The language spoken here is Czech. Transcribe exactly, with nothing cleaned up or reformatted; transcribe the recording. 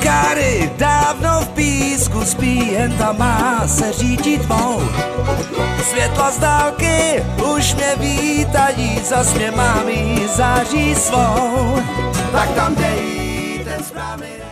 Čáry dávno v písku spí, jen ta má se řídit tmou. Světla z dálky už mě vítají, zas mě mámí září svou. Tak tam dej ten správný